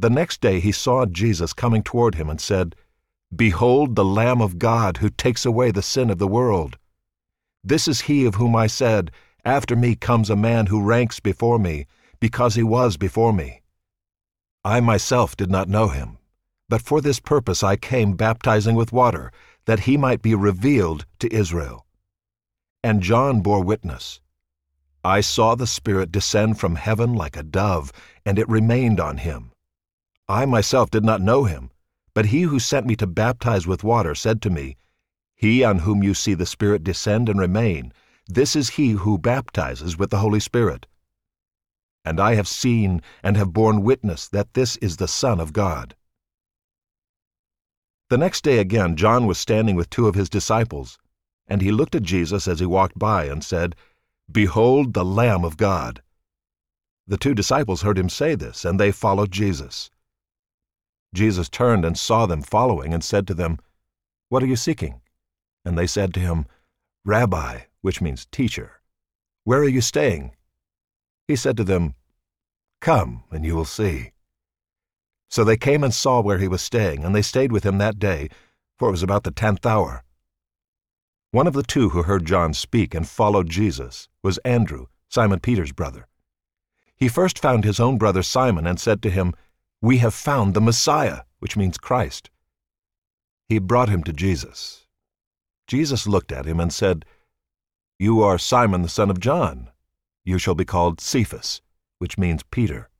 The next day he saw Jesus coming toward him and said, "Behold the Lamb of God who takes away the sin of the world. This is he of whom I said, 'After me comes a man who ranks before me, because he was before me.' I myself did not know him, but for this purpose I came baptizing with water, that he might be revealed to Israel." And John bore witness, "I saw the Spirit descend from heaven like a dove, and it remained on him. I myself did not know him, but he who sent me to baptize with water said to me, 'He on whom you see the Spirit descend and remain, this is he who baptizes with the Holy Spirit.' And I have seen and have borne witness that this is the Son of God." The next day again John was standing with two of his disciples, and he looked at Jesus as he walked by and said, "Behold the Lamb of God." The two disciples heard him say this, and they followed Jesus. Jesus turned and saw them following and said to them, "What are you seeking?" And they said to him, "Rabbi," which means teacher, "where are you staying?" He said to them, "Come, and you will see." So they came and saw where he was staying, and they stayed with him that day, for it was about the 10th hour. One of the two who heard John speak and followed Jesus was Andrew, Simon Peter's brother. He first found his own brother Simon and said to him, "We have found the Messiah," which means Christ. He brought him to Jesus. Jesus looked at him and said, "You are Simon the son of John. You shall be called Cephas," which means Peter.